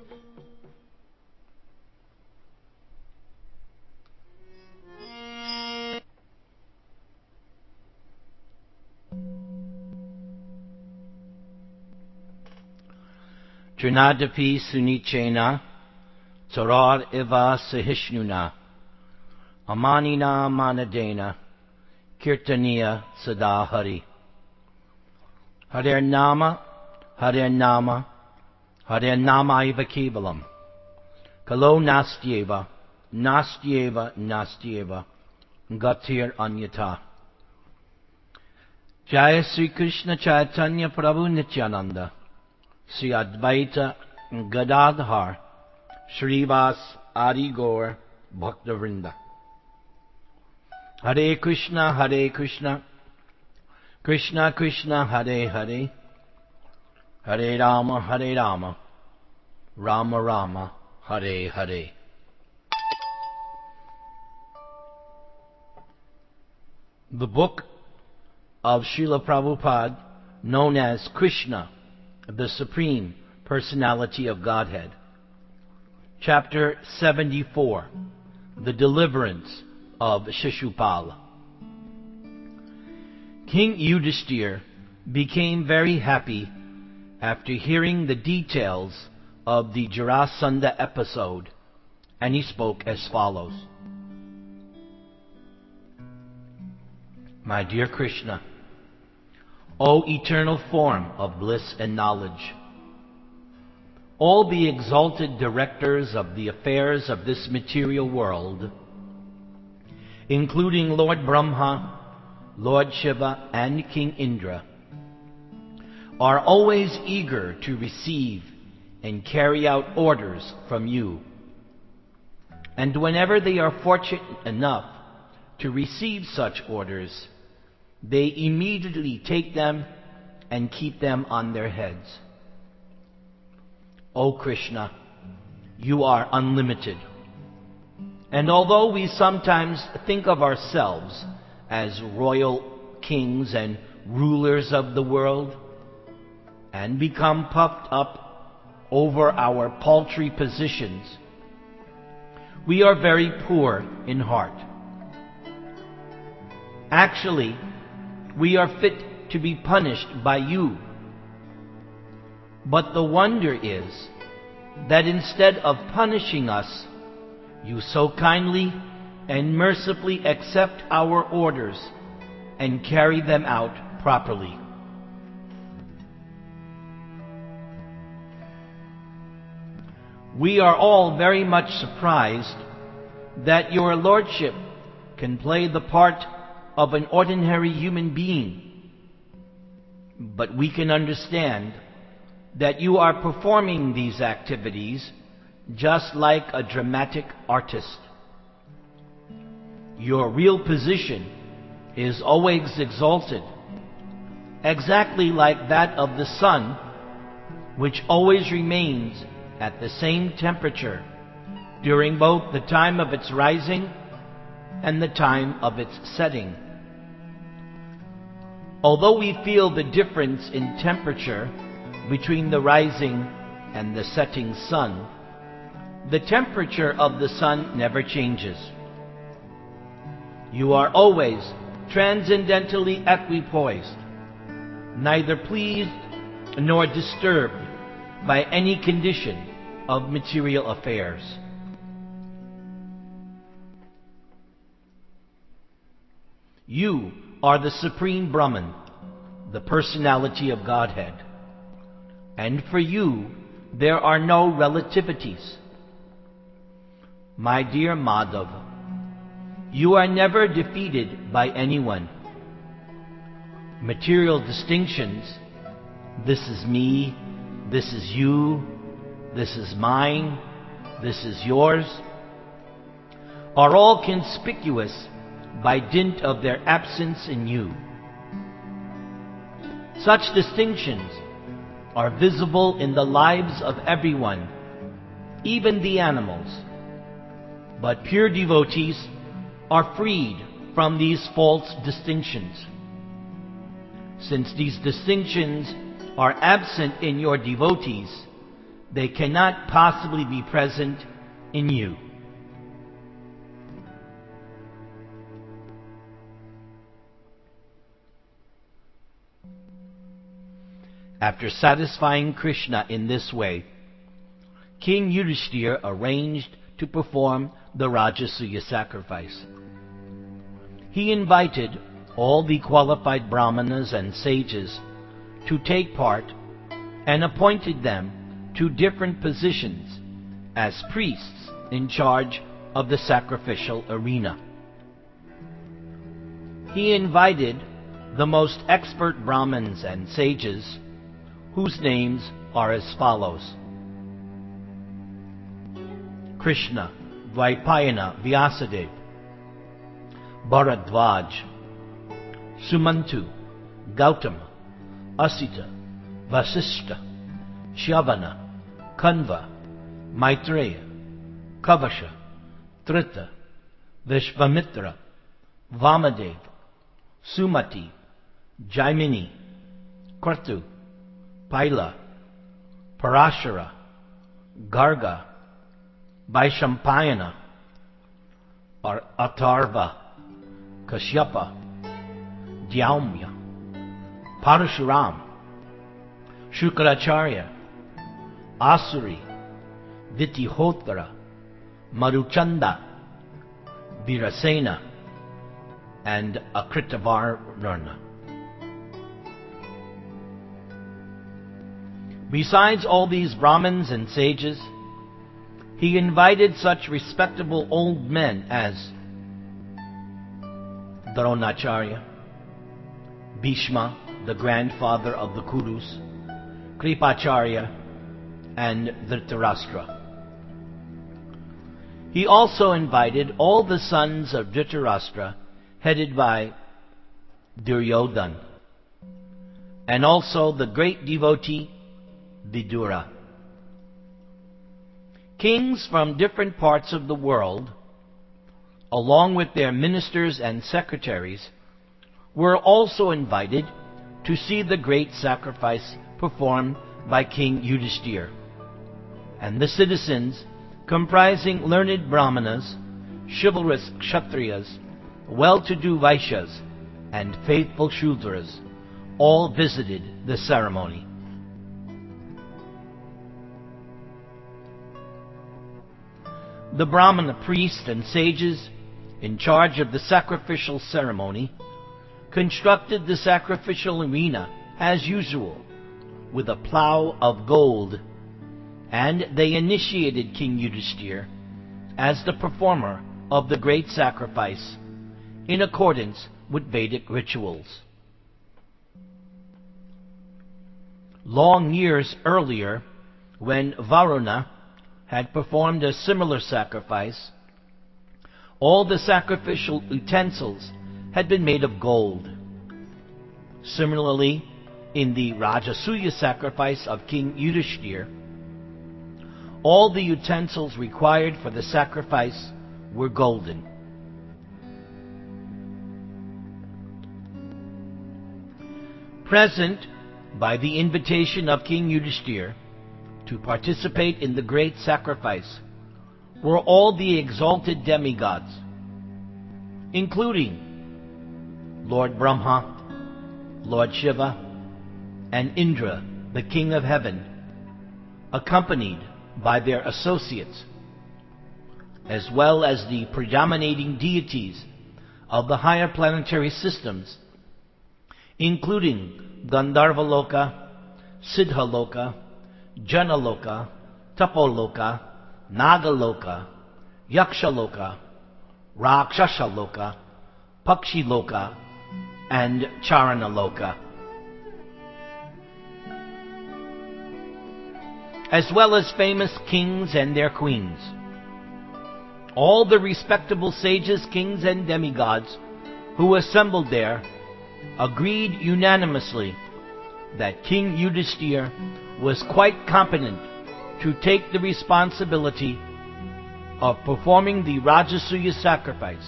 Trinadapi Sunichena Tarar Eva Sahishnuna Amanina Manadena Kirtaniya Sadahari Hare Nama Hare Nama Hare Nama Iva Kevalam Kalo Nastyeva Nastyeva Nastyeva Gatir Anyata Jaya Sri Krishna Chaitanya Prabhu Nityananda Sri Advaita Gadadhar Shrivas Adi Gaur Bhaktavrinda Hare Krishna Krishna Krishna Hare Hare Hare Rama Rama Rama Hare Hare. The book of Srila Prabhupada, known as Krishna, the Supreme Personality of Godhead. Chapter 74, The Deliverance of Shishupal. King Yudhishthir became very happy after hearing the details of the Jarasandha episode, and he spoke as follows. My dear Krishna, O eternal form of bliss and knowledge, all the exalted directors of the affairs of this material world, including Lord Brahma, Lord Shiva, and King Indra, are always eager to receive and carry out orders from you. And whenever they are fortunate enough to receive such orders, they immediately take them and keep them on their heads. O Krishna, you are unlimited. And although we sometimes think of ourselves as royal kings and rulers of the world, and become puffed up over our paltry positions, we are very poor in heart. Actually, we are fit to be punished by you. But the wonder is that instead of punishing us, you so kindly and mercifully accept our orders and carry them out properly. We are all very much surprised that your Lordship can play the part of an ordinary human being, but we can understand that you are performing these activities just like a dramatic artist. Your real position is always exalted, exactly like that of the sun, which always remains at the same temperature during both the time of its rising and the time of its setting. Although we feel the difference in temperature between the rising and the setting sun, the temperature of the sun never changes. You are always transcendentally equipoised, neither pleased nor disturbed by any condition of material affairs. You are the Supreme Brahman, the personality of Godhead. And for you, there are no relativities. My dear Madhav, you are never defeated by anyone. Material distinctions, this is me, this is you, this is mine, this is yours, are all conspicuous by dint of their absence in you. Such distinctions are visible in the lives of everyone, even the animals. But pure devotees are freed from these false distinctions. Since these distinctions are absent in your devotees, they cannot possibly be present in you. After satisfying Krishna in this way, King Yudhishthira arranged to perform the Rajasuya sacrifice. He invited all the qualified brahmanas and sages to take part and appointed them to different positions as priests in charge of the sacrificial arena. He invited the most expert brahmins and sages, whose names are as follows: Krishna, Dvaipayana, Vyasadeva, Bharadvaj, Sumantu, Gautama, Asita, Vasishta, Shyavana, Kanva, Maitreya, Kavasha, Trita, Vishvamitra, Vamadev, Sumati, Jaimini, Kratu, Paila, Parashara, Garga, Vaishampayana, Atharva, Kashyapa, Dyaumya, Parashuram, Shukracharya, Asuri, Vitihotra, Maruchanda, Virasena, and Akritavarna. Besides all these Brahmins and sages, he invited such respectable old men as Dronacharya, Bhishma, the grandfather of the Kurus, Kripacharya, and Dhritarashtra. He also invited all the sons of Dhritarashtra, headed by Duryodhana, and also the great devotee Vidura. Kings from different parts of the world, along with their ministers and secretaries, were also invited to see the great sacrifice performed by King Yudhishthira. And the citizens, comprising learned brahmanas, chivalrous kshatriyas, well-to-do vaishyas, and faithful shudras, all visited the ceremony. The Brahmana priests and sages in charge of the sacrificial ceremony constructed the sacrificial arena as usual with a plow of gold, and they initiated King Yudhishthira as the performer of the great sacrifice in accordance with Vedic rituals. Long years earlier, when Varuna had performed a similar sacrifice, all the sacrificial utensils had been made of gold. Similarly, in the Rajasuya sacrifice of King Yudhishthira, all the utensils required for the sacrifice were golden. Present, by the invitation of King Yudhishthira to participate in the great sacrifice, were all the exalted demigods, including Lord Brahma, Lord Shiva, and Indra, the King of Heaven, accompanied by their associates, as well as the predominating deities of the higher planetary systems, including Gandharvaloka, Siddhaloka, Janaloka, Tapoloka, Nagaloka, Yakshaloka, Rakshasaloka, Pakshaloka, and Charanaloka, as well as famous kings and their queens. All the respectable sages, kings, and demigods who assembled there agreed unanimously that King Yudhishthira was quite competent to take the responsibility of performing the Rajasuya sacrifice.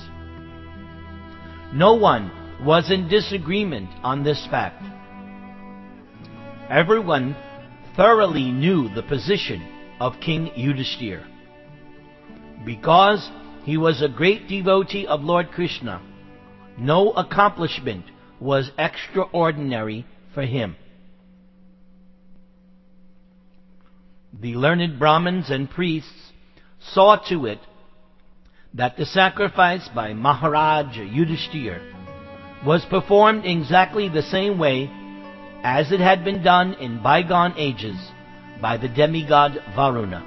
No one was in disagreement on this fact. Everyone thoroughly knew the position of King Yudhishthira. Because he was a great devotee of Lord Krishna, no accomplishment was extraordinary for him. The learned Brahmins and priests saw to it that the sacrifice by Maharaj Yudhishthira was performed exactly the same way as it had been done in bygone ages by the demigod Varuna.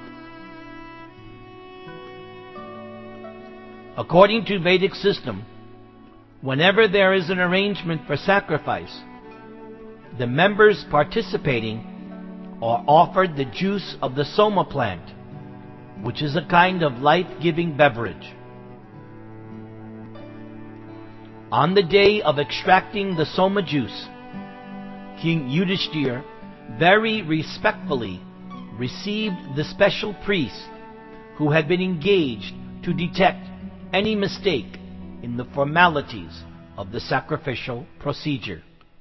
According to Vedic system, whenever there is an arrangement for sacrifice, the members participating are offered the juice of the soma plant, which is a kind of life-giving beverage. On the day of extracting the soma juice, King Yudhishthira very respectfully received the special priest who had been engaged to detect any mistake in the formalities of the sacrificial procedure.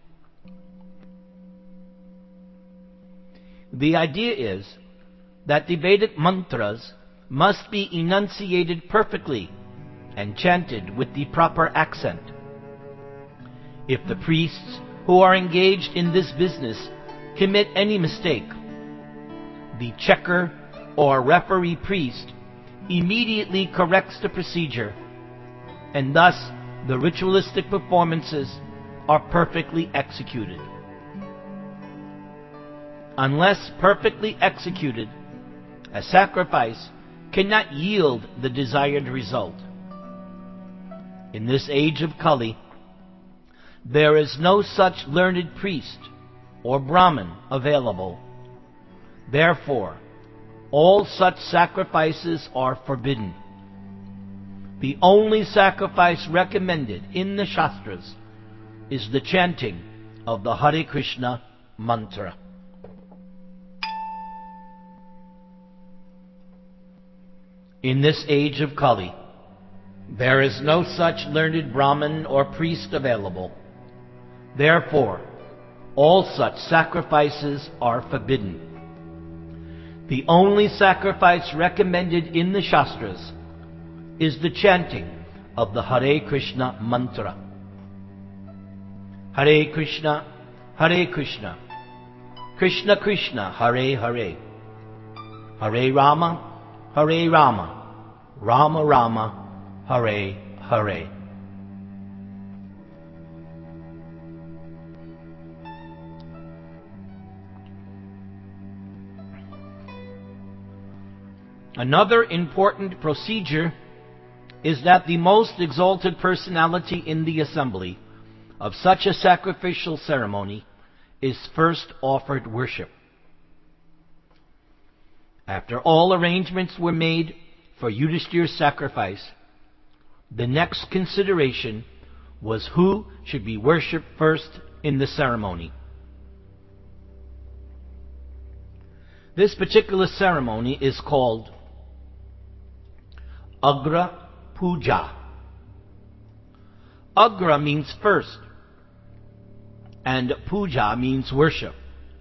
The idea is that the Vedic mantras must be enunciated perfectly and chanted with the proper accent. If the priests who are engaged in this business commit any mistake, the checker or referee priest immediately corrects the procedure, and thus the ritualistic performances are perfectly executed. Unless perfectly executed, a sacrifice cannot yield the desired result. In this age of Kali, there is no such learned priest or Brahmin available. Therefore, all such sacrifices are forbidden. The only sacrifice recommended in the Shastras is the chanting of the Hare Krishna mantra. In this age of Kali, there is no such learned Brahmin or priest available. Therefore, all such sacrifices are forbidden. The only sacrifice recommended in the Shastras is the chanting of the Hare Krishna mantra. Hare Krishna, Krishna Krishna, Hare Hare, Hare Rama, Rama Rama, Hare Hare. Another important procedure is that the most exalted personality in the assembly of such a sacrificial ceremony is first offered worship. After all arrangements were made for Yudhishthira's sacrifice, the next consideration was who should be worshipped first in the ceremony. This particular ceremony is called Agra Puja. Agra means first, and Puja means worship.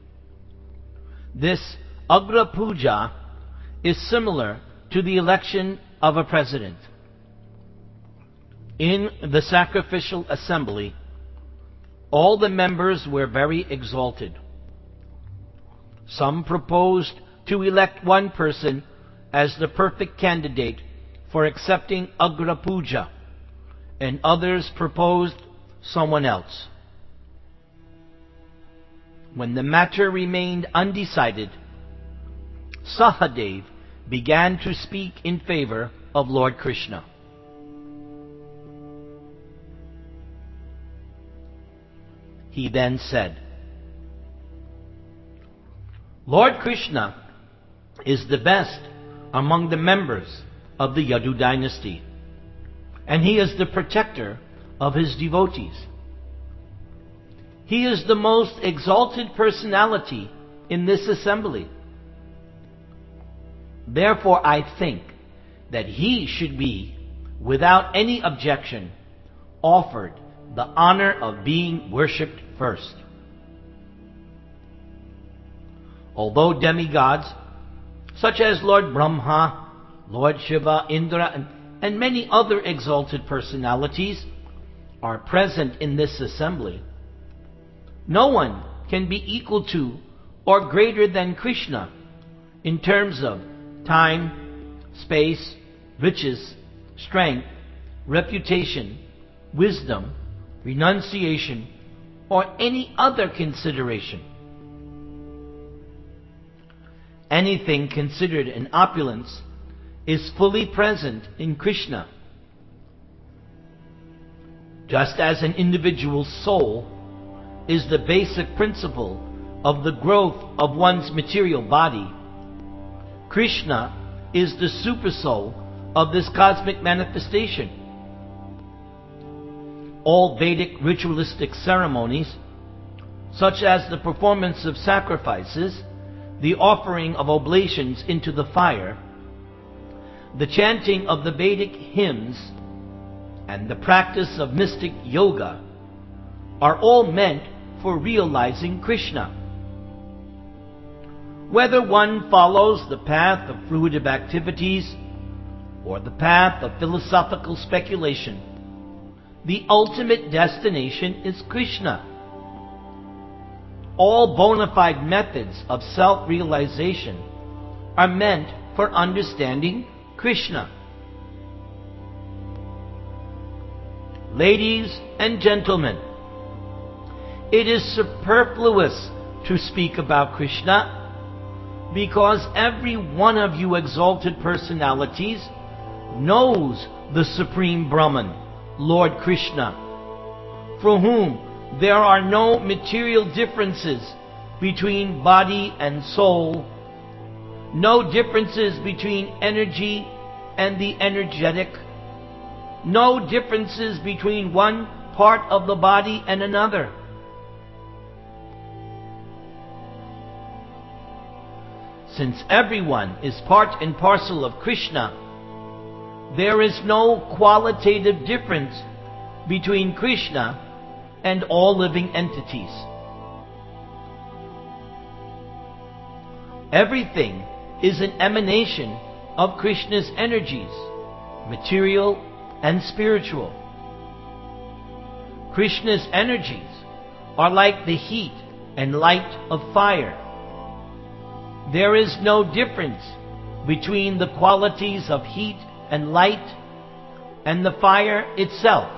This Agra Puja is similar to the election of a president. In the sacrificial assembly, all the members were very exalted. Some proposed to elect one person as the perfect candidate for accepting Agra Puja, and others proposed someone else. When the matter remained undecided, Sahadev began to speak in favor of Lord Krishna. He then said, Lord Krishna is the best among the members of the Yadu dynasty, and he is the protector of his devotees. He is the most exalted personality in this assembly. Therefore, I think that he should be, without any objection, offered the honor of being worshipped first. Although demigods, such as Lord Brahma, Lord Shiva, Indra, and many other exalted personalities are present in this assembly, no one can be equal to or greater than Krishna in terms of time, space, riches, strength, reputation, wisdom, renunciation, or any other consideration. Anything considered an opulence is fully present in Krishna. Just as an individual soul is the basic principle of the growth of one's material body, Krishna is the supersoul of this cosmic manifestation. All Vedic ritualistic ceremonies, such as the performance of sacrifices, the offering of oblations into the fire, the chanting of the Vedic hymns, and the practice of mystic yoga, are all meant for realizing Krishna. Whether one follows the path of fruitive activities or the path of philosophical speculation, the ultimate destination is Krishna. All bona fide methods of self-realization are meant for understanding Krishna. Ladies and gentlemen, it is superfluous to speak about Krishna because every one of you exalted personalities knows the Supreme Brahman, Lord Krishna, for whom there are no material differences between body and soul, no differences between energy and the energetic, no differences between one part of the body and another. Since everyone is part and parcel of Krishna, there is no qualitative difference between Krishna and all living entities. Everything is an emanation of Krishna's energies, material and spiritual. Krishna's energies are like the heat and light of fire. There is no difference between the qualities of heat and light and the fire itself.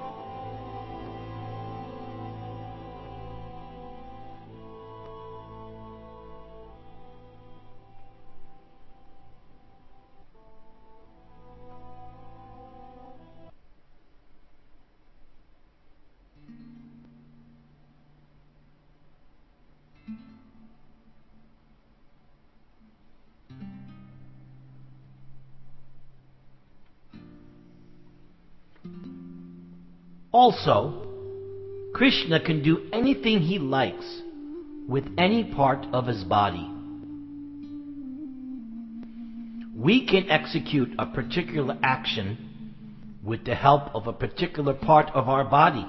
Also, Krishna can do anything he likes with any part of his body. We can execute a particular action with the help of a particular part of our body.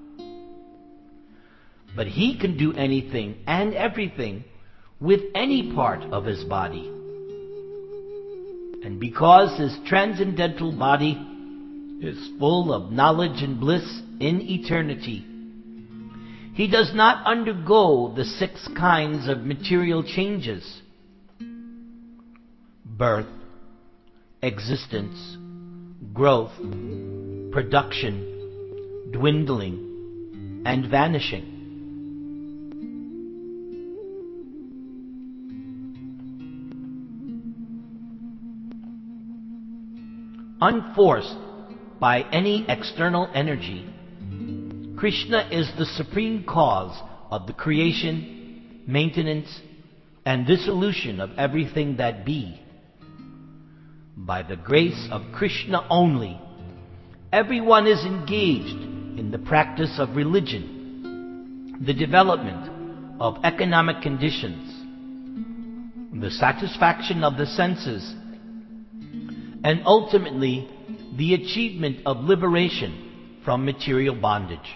But he can do anything and everything with any part of his body. And because his transcendental body is full of knowledge and bliss in eternity, he does not undergo the 6 kinds of material changes: birth, existence, growth, production, dwindling, and vanishing. Unforced by any external energy, Krishna is the supreme cause of the creation, maintenance, and dissolution of everything that be. By the grace of Krishna only, everyone is engaged in the practice of religion, the development of economic conditions, the satisfaction of the senses, and ultimately the achievement of liberation from material bondage.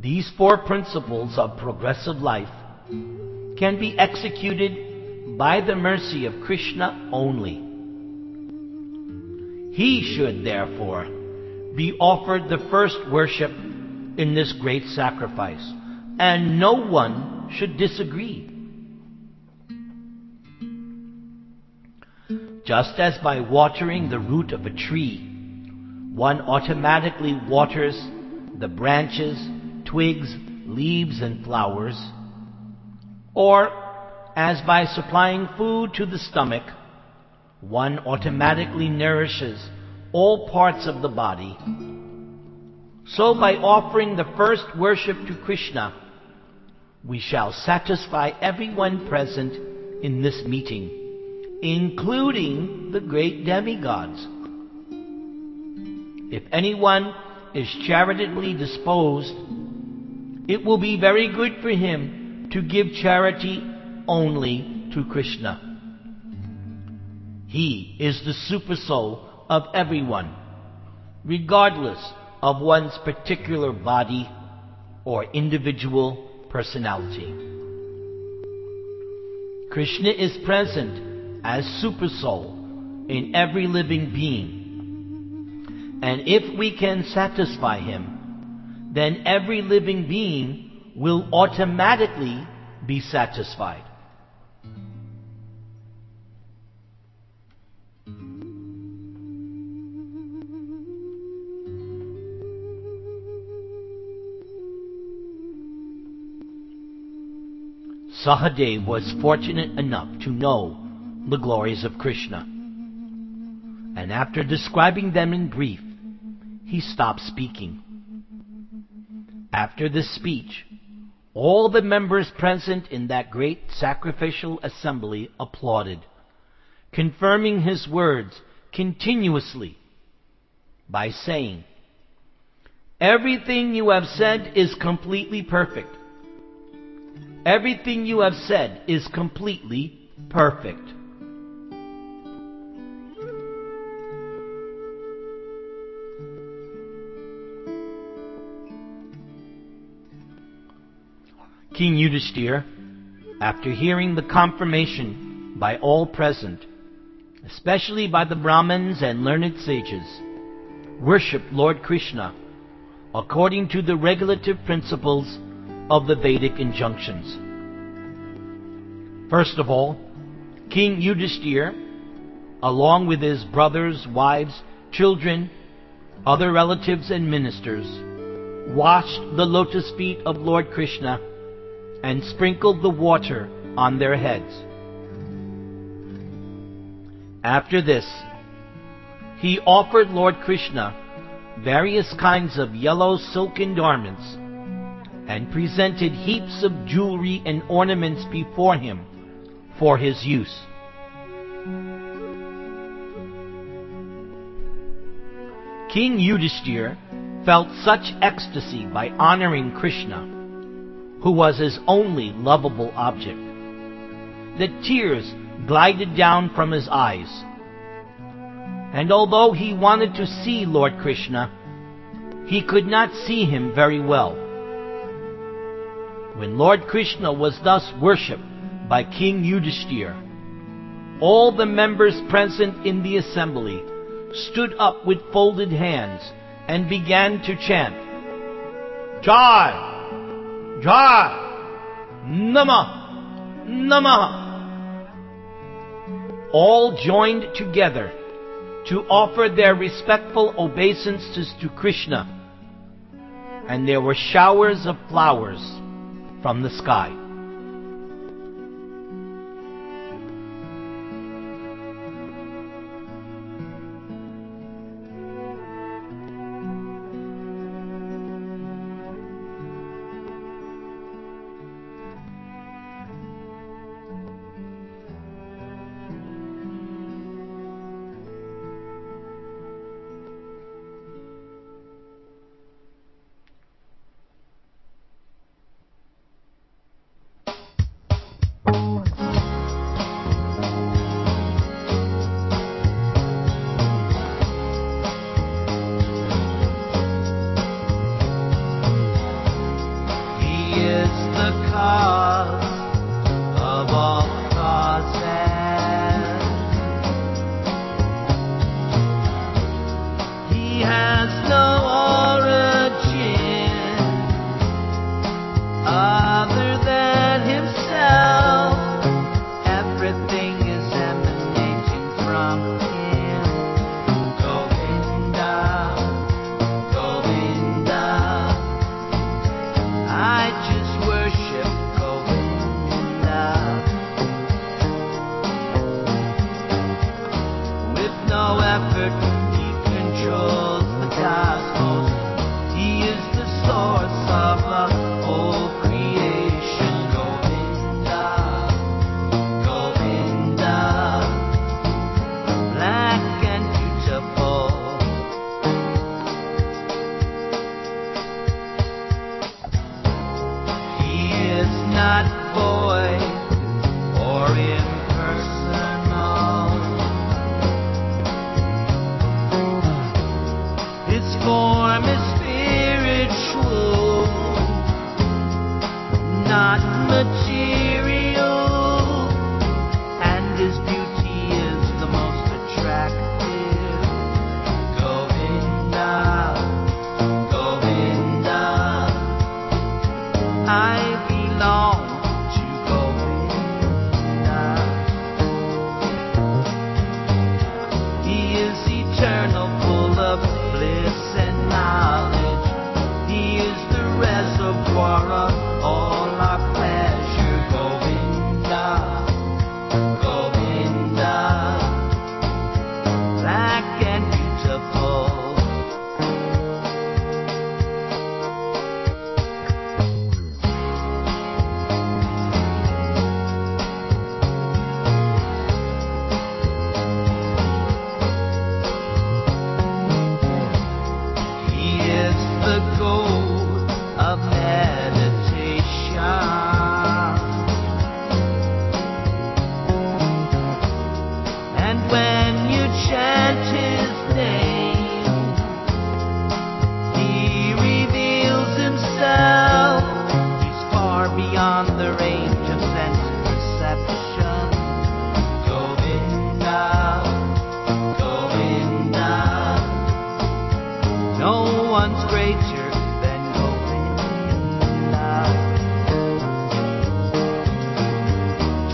These four principles of progressive life can be executed by the mercy of Krishna only. He should, therefore, be offered the first worship in this great sacrifice, and no one should disagree. Just as by watering the root of a tree, one automatically waters the branches, twigs, leaves, and flowers, or as by supplying food to the stomach, one automatically nourishes all parts of the body, so by offering the first worship to Krishna, we shall satisfy everyone present in this meeting, including the great demigods. If anyone is charitably disposed, it will be very good for him to give charity only to Krishna. He is the supersoul of everyone, regardless of one's particular body or individual personality. Krishna is present as supersoul in every living being, and if we can satisfy him, then every living being will automatically be satisfied. Sahadev was fortunate enough to know the glories of Krishna, and after describing them in brief, he stopped speaking. After this speech, all the members present in that great sacrificial assembly applauded, confirming his words continuously by saying, "Everything you have said is completely perfect. Everything you have said is completely perfect." King Yudhishthira, after hearing the confirmation by all present, especially by the Brahmins and learned sages, worshipped Lord Krishna according to the regulative principles of the Vedic injunctions. First of all, King Yudhishthira, along with his brothers, wives, children, other relatives and ministers, washed the lotus feet of Lord Krishna and sprinkled the water on their heads. After this, he offered Lord Krishna various kinds of yellow silken garments and presented heaps of jewelry and ornaments before him for his use. King Yudhishthira felt such ecstasy by honoring Krishna, who was his only lovable object, that tears glided down from his eyes. And although he wanted to see Lord Krishna, he could not see him very well. When Lord Krishna was thus worshipped by King Yudhishthira, all the members present in the assembly stood up with folded hands and began to chant, "Jai! Jai! Namah! Namah!" All joined together to offer their respectful obeisances to Krishna, and there were showers of flowers from the sky.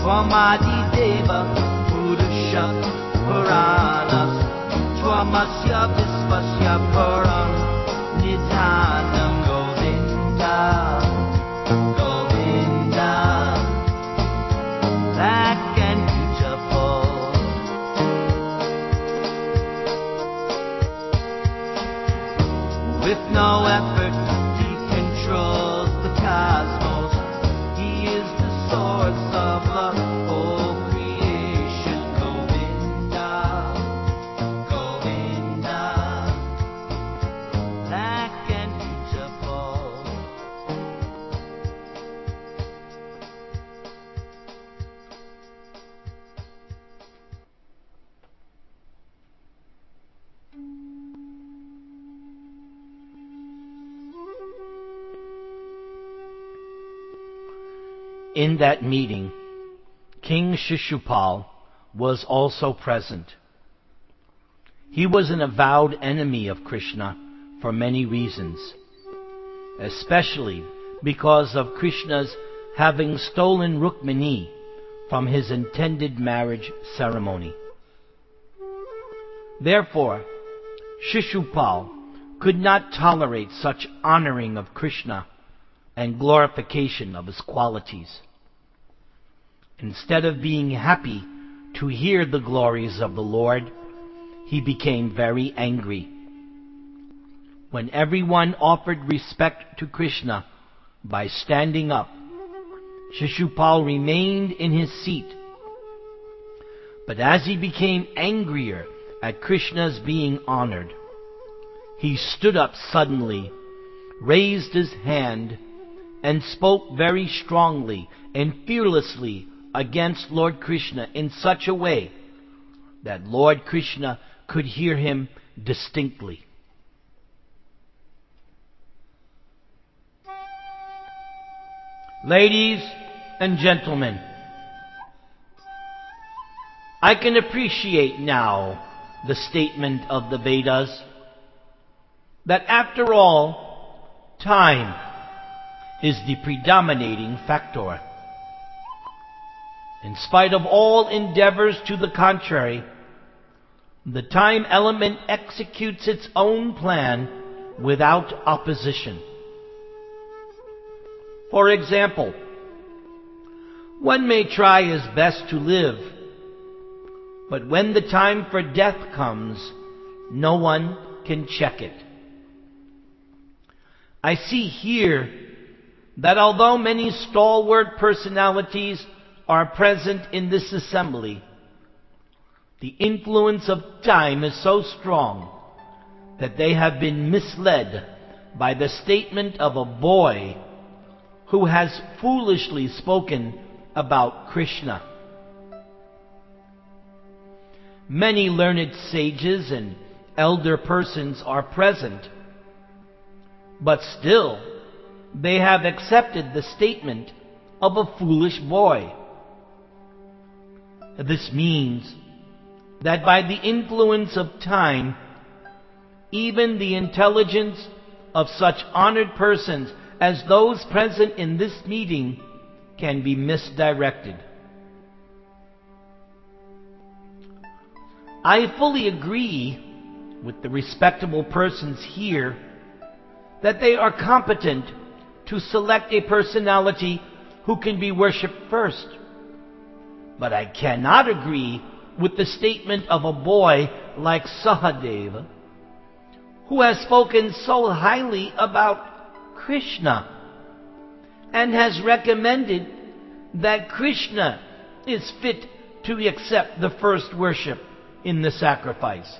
Swamadideva Purusha Puranas Swamasya Visvasya Param Nidhanam Govinda Govinda, black and beautiful, with no effort he controls the cosmos. He is the source of the whole creation. Govinda, Govinda, black and beautiful. In that meeting, King Shishupal was also present. He was an avowed enemy of Krishna for many reasons, especially because of Krishna's having stolen Rukmini from his intended marriage ceremony. Therefore, Shishupal could not tolerate such honoring of Krishna and glorification of his qualities. Instead of being happy to hear the glories of the Lord, he became very angry. When everyone offered respect to Krishna by standing up, Shishupal remained in his seat. But as he became angrier at Krishna's being honored, he stood up suddenly, raised his hand, and spoke very strongly and fearlessly against Lord Krishna in such a way that Lord Krishna could hear him distinctly. Ladies and gentlemen, I can appreciate now the statement of the Vedas that after all, time is the predominating factor. In spite of all endeavors to the contrary, the time element executes its own plan without opposition. For example, one may try his best to live, but when the time for death comes, no one can check it. I see here that although many stalwart personalities are present in this assembly, the influence of time is so strong that they have been misled by the statement of a boy who has foolishly spoken about Krishna. Many learned sages and elder persons are present, but still they have accepted the statement of a foolish boy. This means that by the influence of time, even the intelligence of such honored persons as those present in this meeting can be misdirected. I fully agree with the respectable persons here that they are competent to select a personality who can be worshipped first. But I cannot agree with the statement of a boy like Sahadeva, who has spoken so highly about Krishna and has recommended that Krishna is fit to accept the first worship in the sacrifice.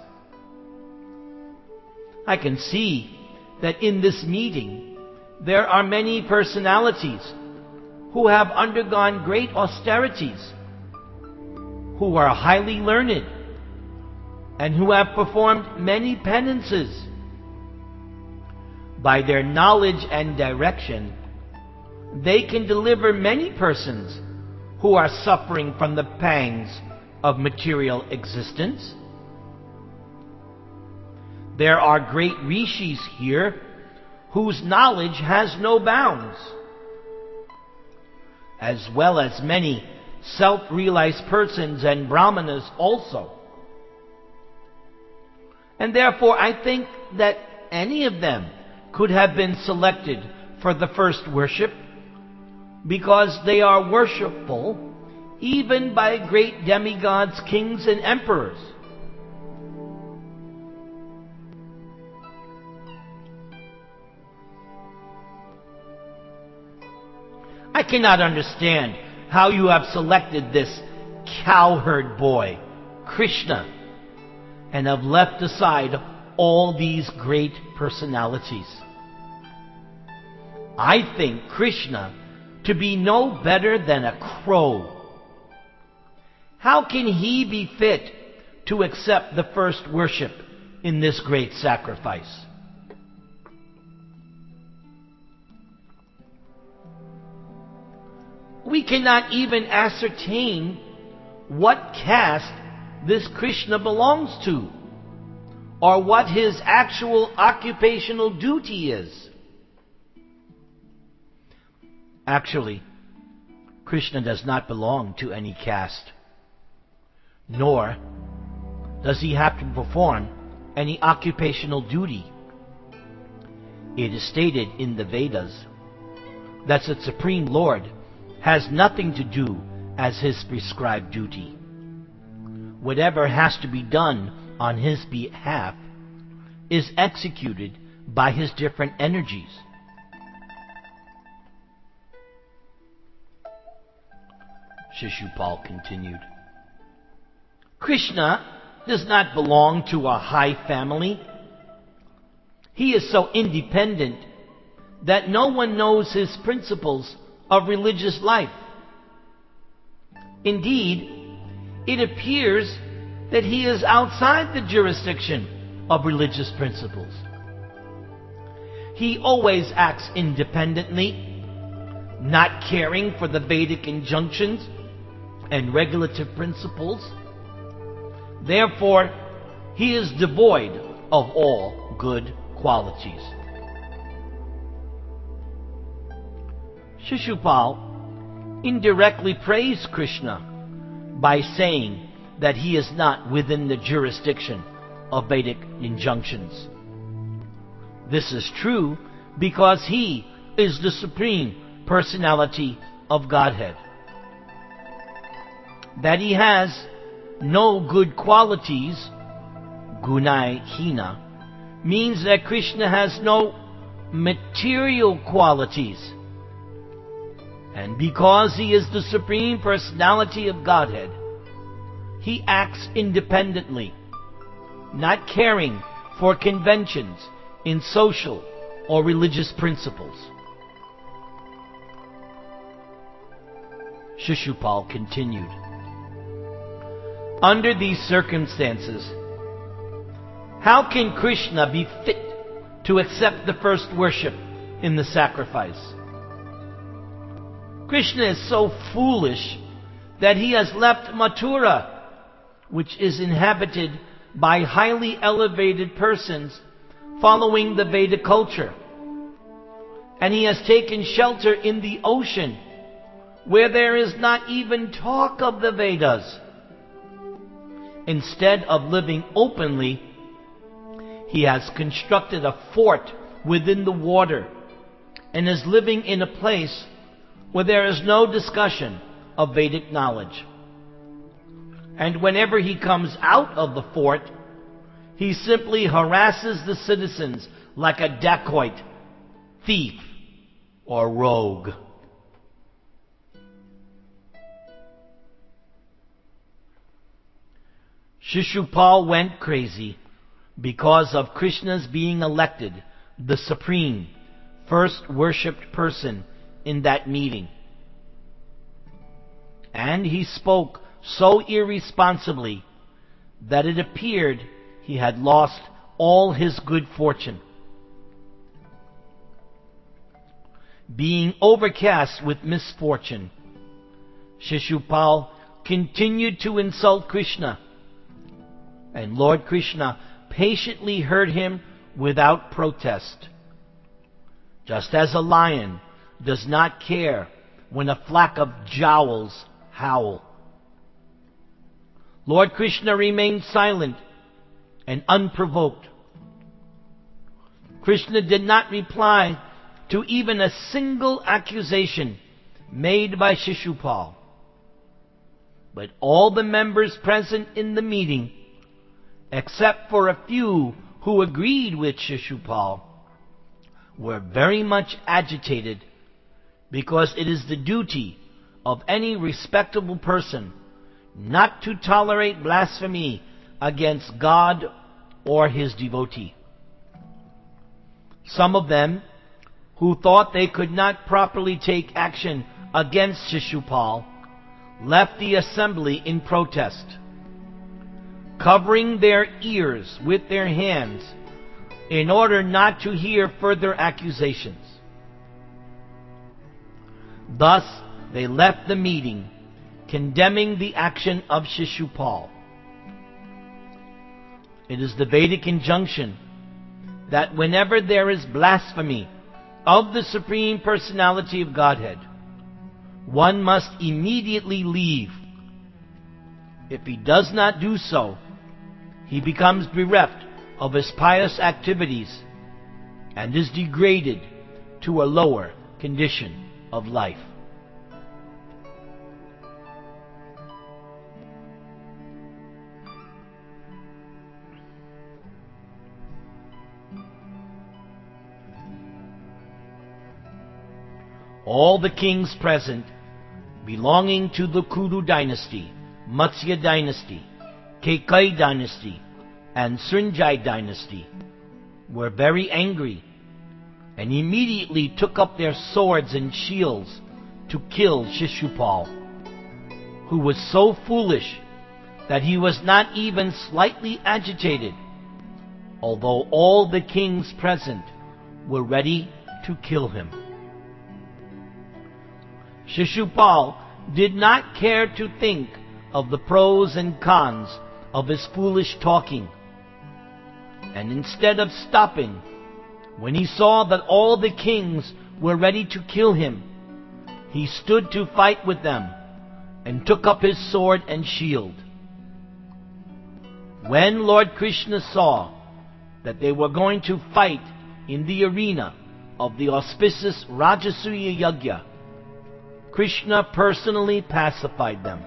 I can see that in this meeting there are many personalities who have undergone great austerities, who are highly learned, and who have performed many penances. By their knowledge and direction, they can deliver many persons who are suffering from the pangs of material existence. There are great rishis here whose knowledge has no bounds, as well as many self-realized persons and brahmanas also. And therefore I think that any of them could have been selected for the first worship, because they are worshipful even by great demigods, kings, and emperors. I cannot understand how you have selected this cowherd boy, Krishna, and have left aside all these great personalities. I think Krishna to be no better than a crow. How can he be fit to accept the first worship in this great sacrifice? We cannot even ascertain what caste this Krishna belongs to, or what his actual occupational duty is. Actually, Krishna does not belong to any caste, nor does he have to perform any occupational duty. It is stated in the Vedas that the Supreme Lord has nothing to do as his prescribed duty. Whatever has to be done on his behalf is executed by his different energies. Shishupal continued, Krishna does not belong to a high family. He is so independent that no one knows his principles of religious life. Indeed, it appears that he is outside the jurisdiction of religious principles. He always acts independently, not caring for the Vedic injunctions and regulative principles. Therefore, he is devoid of all good qualities. Shishupal indirectly praised Krishna by saying that he is not within the jurisdiction of Vedic injunctions. This is true because he is the Supreme Personality of Godhead. That he has no good qualities, gunai hina, means that Krishna has no material qualities. And because he is the Supreme Personality of Godhead, he acts independently, not caring for conventions in social or religious principles. Shishupal continued, under these circumstances, how can Krishna be fit to accept the first worship in the sacrifice? Krishna is so foolish that he has left Mathura, which is inhabited by highly elevated persons following the Vedic culture, and he has taken shelter in the ocean, where there is not even talk of the Vedas. Instead of living openly, he has constructed a fort within the water and is living in a place where there is no discussion of Vedic knowledge. And whenever he comes out of the fort, he simply harasses the citizens like a dacoit, thief, or rogue. Shishupal went crazy because of Krishna's being elected the supreme, first worshipped person in that meeting. And he spoke so irresponsibly that it appeared he had lost all his good fortune. Being overcast with misfortune, Shishupal continued to insult Krishna, and Lord Krishna patiently heard him without protest. Just as a lion does not care when a flock of jowls howl. Lord Krishna remained silent and unprovoked. Krishna did not reply to even a single accusation made by Shishupal. But all the members present in the meeting, except for a few who agreed with Shishupal, were very much agitated, because it is the duty of any respectable person not to tolerate blasphemy against God or his devotee. Some of them, who thought they could not properly take action against Shishupal, left the assembly in protest, covering their ears with their hands in order not to hear further accusations. Thus they left the meeting, condemning the action of Shishupal. It is the Vedic injunction that whenever there is blasphemy of the Supreme Personality of Godhead, one must immediately leave. If he does not do so, he becomes bereft of his pious activities and is degraded to a lower condition of life. All the kings present, belonging to the Kuru dynasty, Matsya dynasty, Kekai dynasty, and Sunjai dynasty, were very angry and immediately took up their swords and shields to kill Shishupal, who was so foolish that he was not even slightly agitated, although all the kings present were ready to kill him. Shishupal did not care to think of the pros and cons of his foolish talking, and instead of stopping, when he saw that all the kings were ready to kill him, he stood to fight with them and took up his sword and shield. When Lord Krishna saw that they were going to fight in the arena of the auspicious Rajasuya Yajna, Krishna personally pacified them.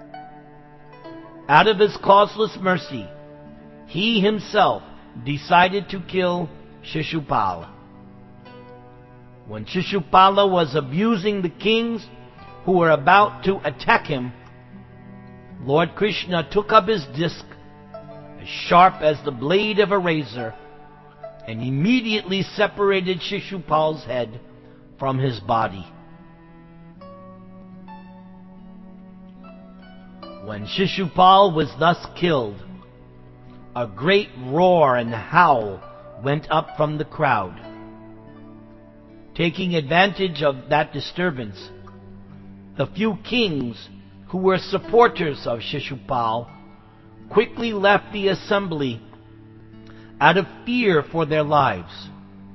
Out of his causeless mercy, he himself decided to kill Shishupala. When Shishupala was abusing the kings who were about to attack him, Lord Krishna took up his disc, as sharp as the blade of a razor, and immediately separated Shishupal's head from his body. When Shishupal was thus killed, a great roar and howl went up from the crowd. Taking advantage of that disturbance, the few kings who were supporters of Shishupal quickly left the assembly out of fear for their lives.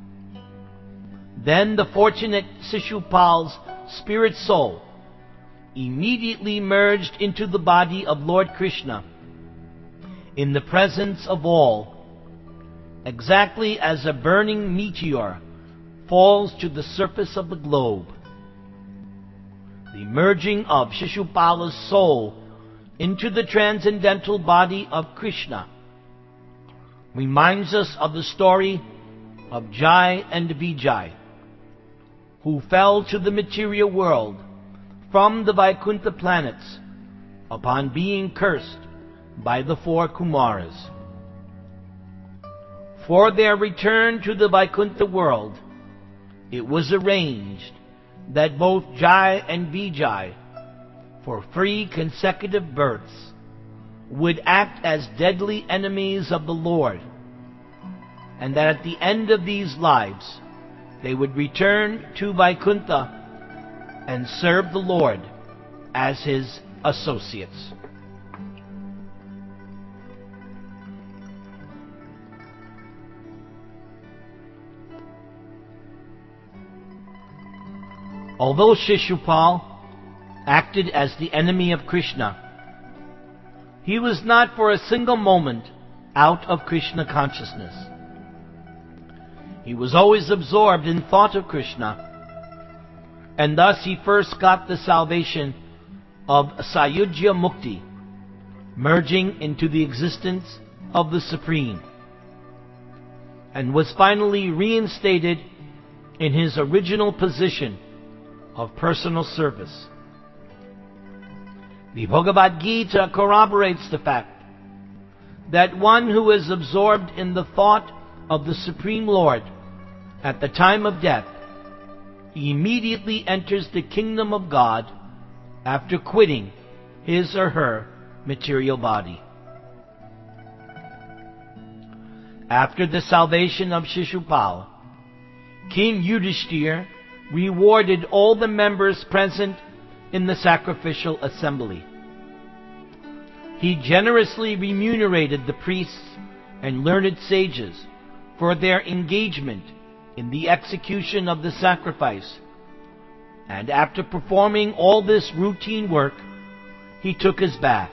Then the fortunate Shishupal's spirit soul immediately merged into the body of Lord Krishna in the presence of all, exactly as a burning meteor falls to the surface of the globe. The merging of Shishupala's soul into the transcendental body of Krishna reminds us of the story of Jai and Vijay, who fell to the material world from the Vaikuntha planets upon being cursed by the four Kumaras. For their return to the Vaikuntha world, it was arranged that both Jai and Vijay, for 3 consecutive births, would act as deadly enemies of the Lord, and that at the end of these lives they would return to Vaikuntha and serve the Lord as his associates. Although Shishupal acted as the enemy of Krishna, he was not for a single moment out of Krishna consciousness. He was always absorbed in thought of Krishna, and thus he first got the salvation of Sayujya Mukti, merging into the existence of the Supreme, and was finally reinstated in his original position of personal service. The Bhagavad Gita corroborates the fact that one who is absorbed in the thought of the Supreme Lord at the time of death immediately enters the kingdom of God after quitting his or her material body. After the salvation of Shishupal, King Yudhishthira rewarded all the members present in the sacrificial assembly. He generously remunerated the priests and learned sages for their engagement in the execution of the sacrifice, and after performing all this routine work, he took his bath.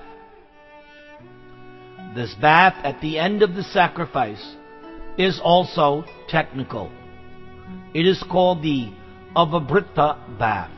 This bath at the end of the sacrifice is also technical. It is called the Avabhrita bath.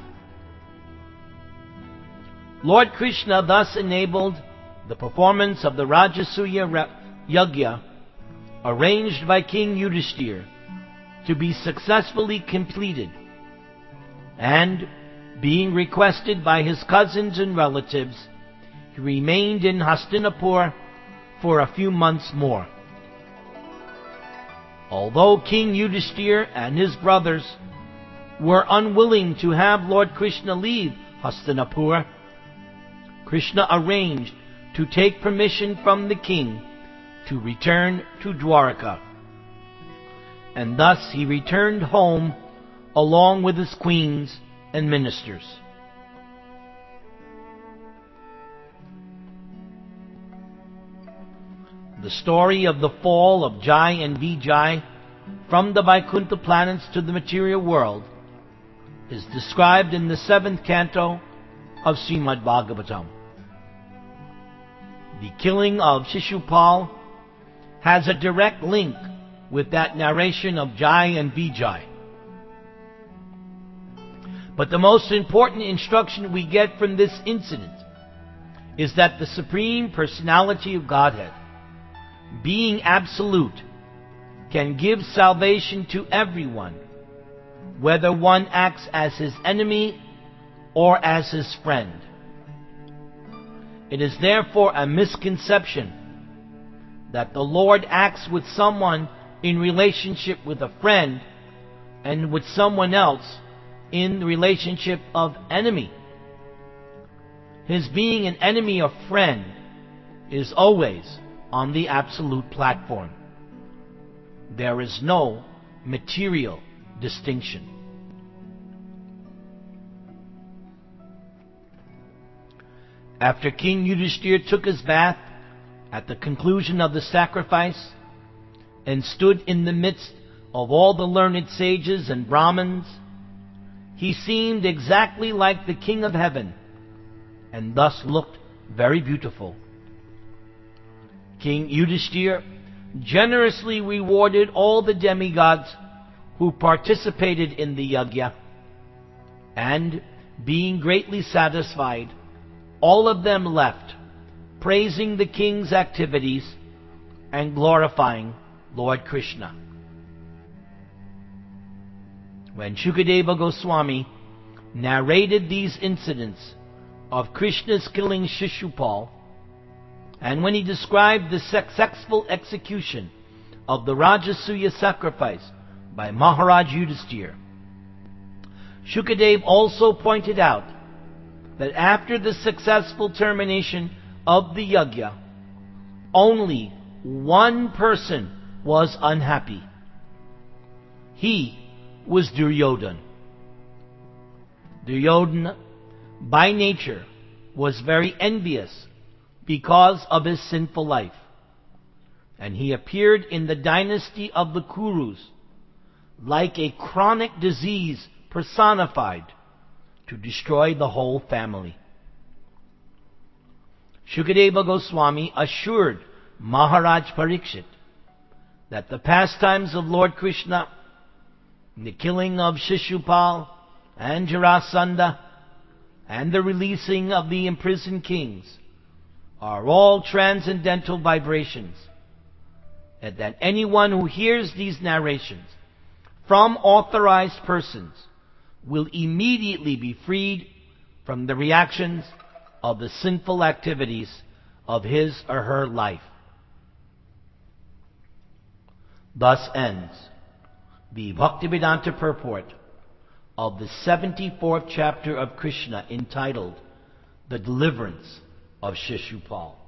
Lord Krishna thus enabled the performance of the Rajasuya Yajna arranged by King Yudhishthira to be successfully completed, and, being requested by his cousins and relatives, he remained in Hastinapur for a few months more. Although King Yudhishthira and his brothers were unwilling to have Lord Krishna leave Hastinapur, Krishna arranged to take permission from the king to return to Dwarka, and thus he returned home along with his queens and ministers. The story of the fall of Jai and Vijay from the Vaikuntha planets to the material world is described in the 7th canto of Srimad Bhagavatam. The killing of Shishupal has a direct link with that narration of Jai and Vijay. But the most important instruction we get from this incident is that the Supreme Personality of Godhead, being absolute, can give salvation to everyone, whether one acts as his enemy or as his friend. It is therefore a misconception that the Lord acts with someone in relationship with a friend and with someone else in the relationship of enemy. His being an enemy or friend is always on the absolute platform. There is no material distinction. After King Yudhishthira took his bath at the conclusion of the sacrifice and stood in the midst of all the learned sages and Brahmins, he seemed exactly like the King of Heaven, and thus looked very beautiful. King Yudhishthira generously rewarded all the demigods who participated in the yajna, and, being greatly satisfied, all of them left, praising the king's activities and glorifying Lord Krishna. When Shukadeva Goswami narrated these incidents of Krishna's killing Shishupal, and when he described the successful execution of the Rajasuya sacrifice by Maharaj Yudhishthira, Shukadeva also pointed out that after the successful termination of the yajna, only one person was unhappy. He was Duryodhana. Duryodhana, by nature, was very envious because of his sinful life, and he appeared in the dynasty of the Kurus like a chronic disease personified to destroy the whole family. Shukadeva Goswami assured Maharaj Parikshit that the pastimes of Lord Krishna, the killing of Shishupal and Jarasandha, and the releasing of the imprisoned kings are all transcendental vibrations, and that anyone who hears these narrations from authorized persons will immediately be freed from the reactions of the sinful activities of his or her life. Thus ends the Bhaktivedanta purport of the 74th chapter of Krishna, entitled The Deliverance of Shishupal.